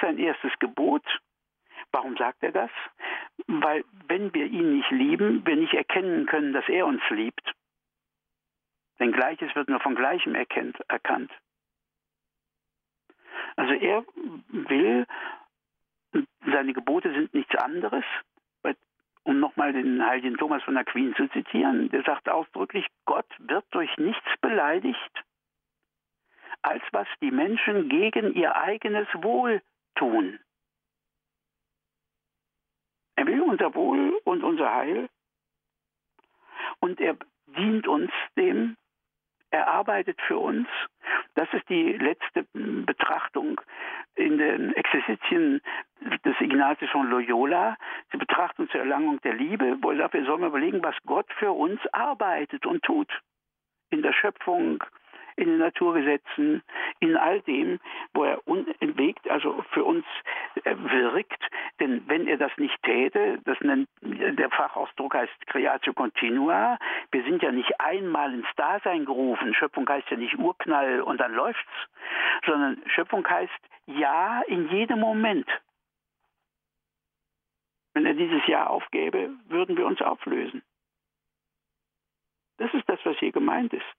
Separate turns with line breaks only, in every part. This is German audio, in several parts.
sein erstes Gebot. Warum sagt er das? Weil wenn wir ihn nicht lieben, wir nicht erkennen können, dass er uns liebt. Denn Gleiches wird nur von Gleichem erkannt. Also er will, seine Gebote sind nichts anderes, um nochmal den heiligen Thomas von Aquin zu zitieren, der sagt ausdrücklich, Gott wird durch nichts beleidigt, als was die Menschen gegen ihr eigenes Wohl tun. Er will unser Wohl und unser Heil und er dient uns dem, er arbeitet für uns. Das ist die letzte Betrachtung in den Exerzitien des Ignatius von Loyola, die Betrachtung zur Erlangung der Liebe, wo er sagt, wir sollen überlegen, was Gott für uns arbeitet und tut. In der Schöpfung, in den Naturgesetzen, in all dem, wo er unentwegt, also für uns wirkt. Denn wenn er das nicht täte, das nennt, der Fachausdruck heißt Creatio Continua, wir sind ja nicht einmal ins Dasein gerufen. Schöpfung heißt ja nicht Urknall und dann läuft's, sondern Schöpfung heißt ja in jedem Moment. Wenn er dieses Ja aufgäbe, würden wir uns auflösen. Das ist das, was hier gemeint ist.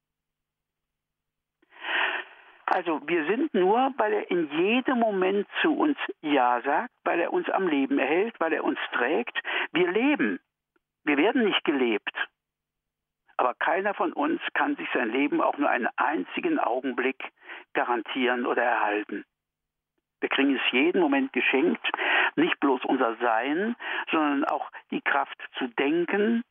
Also wir sind nur, weil er in jedem Moment zu uns Ja sagt, weil er uns am Leben erhält, weil er uns trägt. Wir leben. Wir werden nicht gelebt. Aber keiner von uns kann sich sein Leben auch nur einen einzigen Augenblick garantieren oder erhalten. Wir kriegen es jeden Moment geschenkt, nicht bloß unser Sein, sondern auch die Kraft zu denken,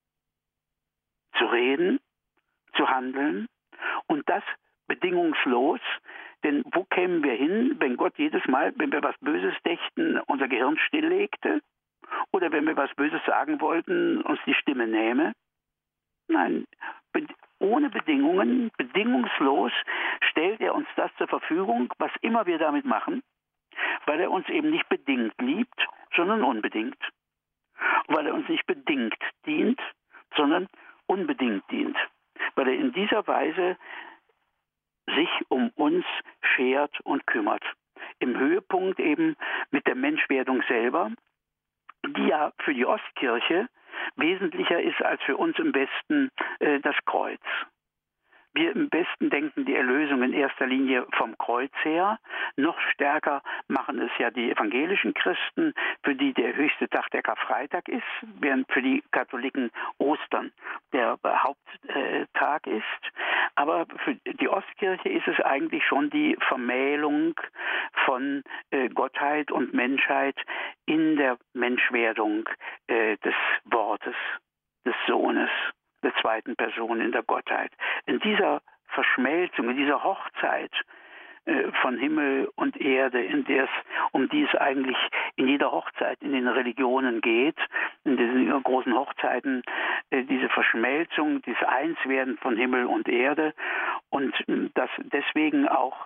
zu reden, zu handeln und das bedingungslos, denn wo kämen wir hin, wenn Gott jedes Mal, wenn wir was Böses dächten, unser Gehirn stilllegte oder wenn wir was Böses sagen wollten, uns die Stimme nähme? Nein, ohne Bedingungen, bedingungslos stellt er uns das zur Verfügung, was immer wir damit machen, weil er uns eben nicht bedingt liebt, sondern unbedingt. Weil er uns nicht bedingt dient, sondern unbedingt dient. Weil er in dieser Weise sich um uns schert und kümmert. Im Höhepunkt eben mit der Menschwerdung selber, die ja für die Ostkirche wesentlicher ist als für uns im Westen das Kreuz. Wir im Westen denken die Erlösung in erster Linie vom Kreuz her. Noch stärker machen es ja die evangelischen Christen, für die der höchste Tag der Karfreitag ist, während für die Katholiken Ostern der Haupttag ist. Aber für die Ostkirche ist es eigentlich schon die Vermählung von Gottheit und Menschheit in der Menschwerdung des Wortes, des Sohnes, der zweiten Person in der Gottheit. In dieser Verschmelzung, in dieser Hochzeit von Himmel und Erde, um die es eigentlich in jeder Hochzeit in den Religionen geht, in diesen großen Hochzeiten, diese Verschmelzung, dieses Einswerden von Himmel und Erde und das deswegen auch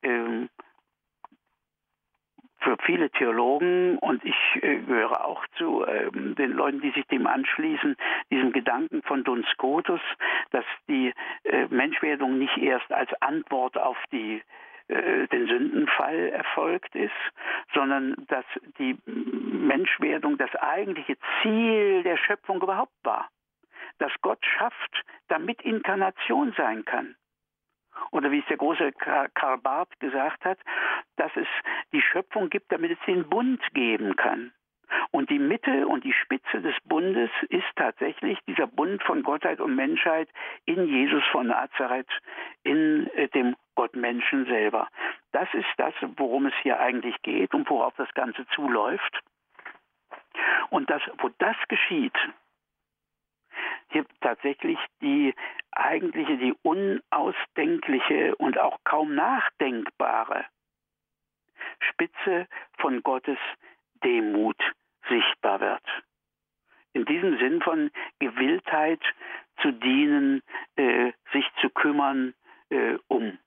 für viele Theologen, und ich gehöre auch zu den Leuten, die sich dem anschließen, diesem Gedanken von Duns Scotus, dass die Menschwerdung nicht erst als Antwort auf den Sündenfall erfolgt ist, sondern dass die Menschwerdung das eigentliche Ziel der Schöpfung überhaupt war. Dass Gott schafft, damit Inkarnation sein kann. Oder wie es der große Karl Barth gesagt hat, dass es die Schöpfung gibt, damit es den Bund geben kann. Und die Mitte und die Spitze des Bundes ist tatsächlich dieser Bund von Gottheit und Menschheit in Jesus von Nazareth, in dem Gottmenschen selber. Das ist das, worum es hier eigentlich geht und worauf das Ganze zuläuft. Und wo das geschieht, hier tatsächlich die eigentliche, die unausdenkliche und auch kaum nachdenkbare Spitze von Gottes Demut sichtbar wird. In diesem Sinn von Gewilltheit zu dienen, sich zu kümmern um.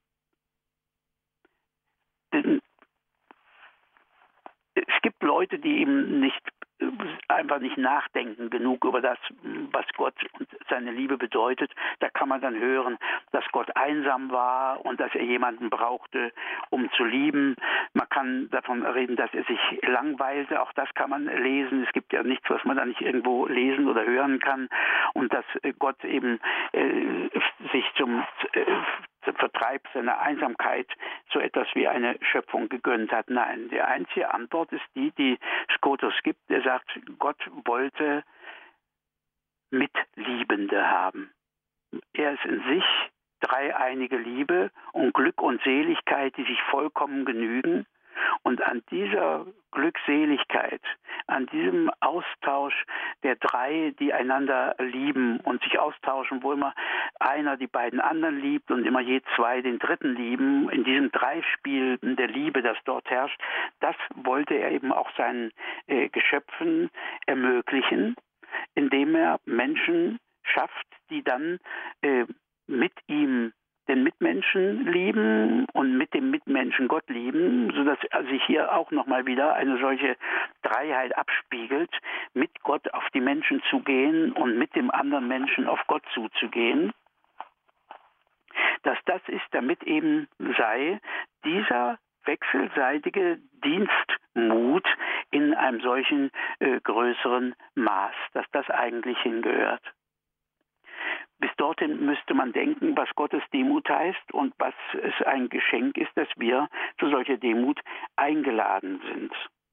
Denn es gibt Leute, die eben nicht einfach nicht nachdenken genug über das, was Gott und seine Liebe bedeutet. Da kann man dann hören, dass Gott einsam war und dass er jemanden brauchte, um zu lieben. Man kann davon reden, dass er sich langweilte. Auch das kann man lesen. Es gibt ja nichts, was man da nicht irgendwo lesen oder hören kann. Und dass Gott eben sich zum Vertreib seiner Einsamkeit so etwas wie eine Schöpfung gegönnt hat. Nein, die einzige Antwort ist die Scotus gibt. Er sagt, Gott wollte Mitliebende haben. Er ist in sich dreieinige Liebe und Glück und Seligkeit, die sich vollkommen genügen. Und an dieser Glückseligkeit, an diesem Austausch der drei, die einander lieben und sich austauschen, wo immer einer die beiden anderen liebt und immer je zwei den dritten lieben, in diesem Dreispiel der Liebe, das dort herrscht, das wollte er eben auch seinen Geschöpfen ermöglichen, indem er Menschen schafft, die dann mit ihm den Mitmenschen lieben und mit dem Mitmenschen Gott lieben, sodass sich hier auch nochmal wieder eine solche Dreiheit abspiegelt, mit Gott auf die Menschen zu gehen und mit dem anderen Menschen auf Gott zuzugehen. Dass das ist, damit eben sei dieser wechselseitige Dienstmut in einem solchen größeren Maß, dass das eigentlich hingehört. Bis dorthin müsste man denken, was Gottes Demut heißt und was es ein Geschenk ist, dass wir zu solcher Demut eingeladen sind.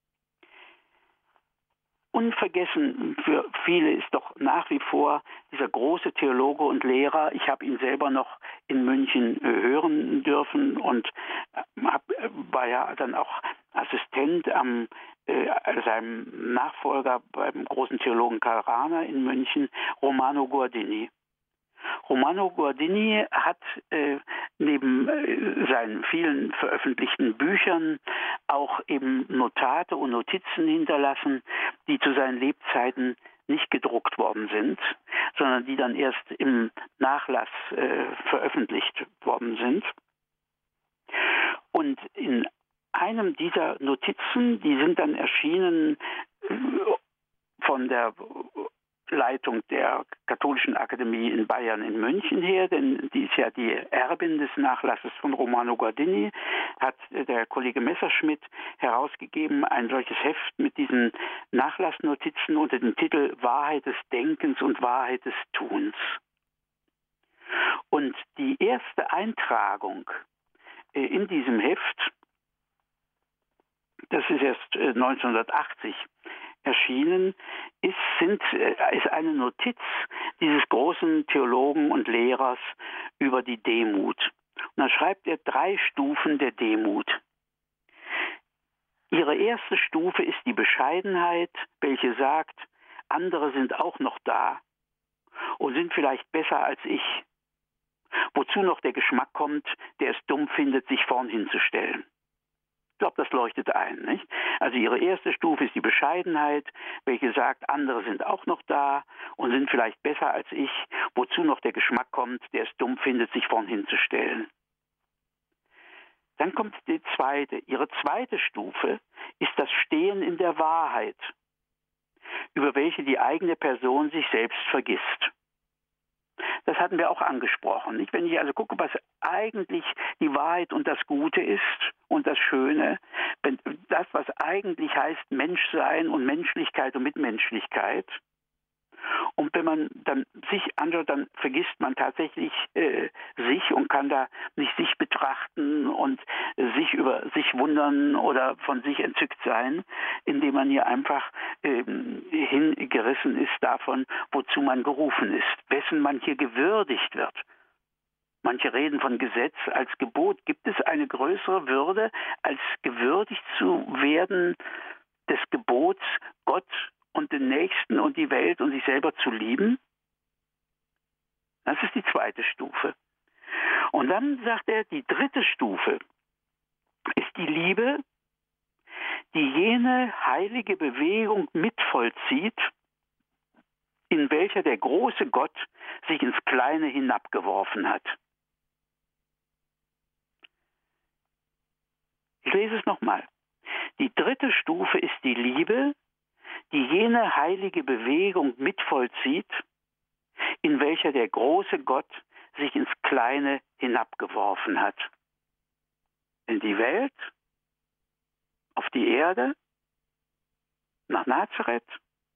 Unvergessen für viele ist doch nach wie vor dieser große Theologe und Lehrer. Ich habe ihn selber noch in München hören dürfen und war ja dann auch Assistent am seinem Nachfolger beim großen Theologen Karl Rahner in München, Romano Guardini. Romano Guardini hat neben seinen vielen veröffentlichten Büchern auch eben Notate und Notizen hinterlassen, die zu seinen Lebzeiten nicht gedruckt worden sind, sondern die dann erst im Nachlass veröffentlicht worden sind. Und in einem dieser Notizen, die sind dann erschienen von der Leitung der Katholischen Akademie in Bayern in München her, denn die ist ja die Erbin des Nachlasses von Romano Guardini, hat der Kollege Messerschmidt herausgegeben, ein solches Heft mit diesen Nachlassnotizen unter dem Titel Wahrheit des Denkens und Wahrheit des Tuns. Und die erste Eintragung in diesem Heft, das ist erst 1980 erschienen, ist eine Notiz dieses großen Theologen und Lehrers über die Demut. Und dann schreibt er 3 Stufen der Demut. Ihre erste Stufe ist die Bescheidenheit, welche sagt, andere sind auch noch da und sind vielleicht besser als ich. Wozu noch der Geschmack kommt, der es dumm findet, sich vorn hinzustellen. Ich glaube, das leuchtet ein, nicht? Also ihre erste Stufe ist die Bescheidenheit, welche sagt, andere sind auch noch da und sind vielleicht besser als ich, wozu noch der Geschmack kommt, der es dumm findet, sich vorn hinzustellen. Dann kommt die zweite. Ihre zweite Stufe ist das Stehen in der Wahrheit, über welche die eigene Person sich selbst vergisst. Das hatten wir auch angesprochen. Nicht? Wenn ich also gucke, was eigentlich die Wahrheit und das Gute ist und das Schöne, das, was eigentlich heißt Menschsein und Menschlichkeit und Mitmenschlichkeit. Und wenn man dann sich anschaut, dann vergisst man tatsächlich sich und kann da nicht sich betrachten und sich über sich wundern oder von sich entzückt sein, indem man hier einfach hingerissen ist davon, wozu man gerufen ist, wessen man hier gewürdigt wird. Manche reden von Gesetz als Gebot. Gibt es eine größere Würde, als gewürdigt zu werden des Gebots, Gott und den Nächsten und die Welt und sich selber zu lieben? Das ist die zweite Stufe. Und dann sagt er, die dritte Stufe ist die Liebe, die jene heilige Bewegung mitvollzieht, in welcher der große Gott sich ins Kleine hinabgeworfen hat. Ich lese es nochmal. Die dritte Stufe ist die Liebe, die jene heilige Bewegung mit vollzieht, in welcher der große Gott sich ins Kleine hinabgeworfen hat. In die Welt, auf die Erde, nach Nazareth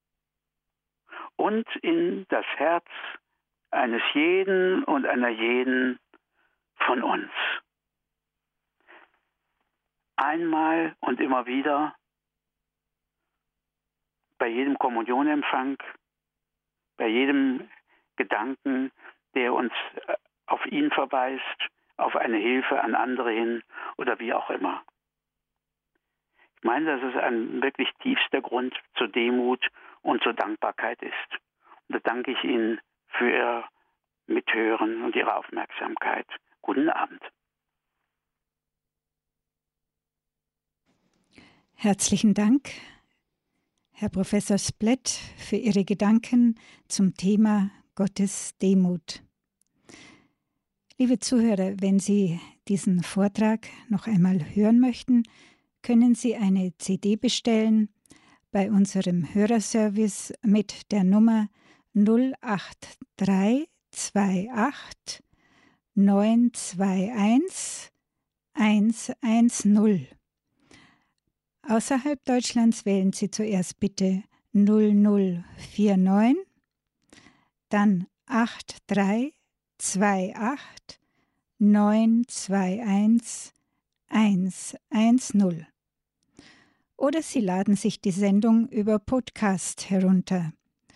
und in das Herz eines jeden und einer jeden von uns. Einmal und immer wieder, bei jedem Kommunionempfang, bei jedem Gedanken, der uns auf ihn verweist, auf eine Hilfe an andere hin oder wie auch immer. Ich meine, dass es ein wirklich tiefster Grund zur Demut und zur Dankbarkeit ist. Und da danke ich Ihnen für Ihr Mithören und Ihre Aufmerksamkeit. Guten Abend.
Herzlichen Dank, Herr Professor Splett, für Ihre Gedanken zum Thema Gottes Demut. Liebe Zuhörer, wenn Sie diesen Vortrag noch einmal hören möchten, können Sie eine CD bestellen bei unserem Hörerservice mit der Nummer 08328 921 110. Außerhalb Deutschlands wählen Sie zuerst bitte 0049, dann 8328 921 110. Oder Sie laden sich die Sendung über Podcast herunter.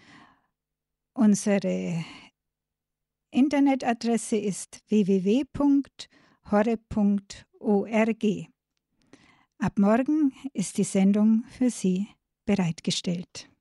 Unsere Internetadresse ist www.horeb.org. Ab morgen ist die Sendung für Sie bereitgestellt.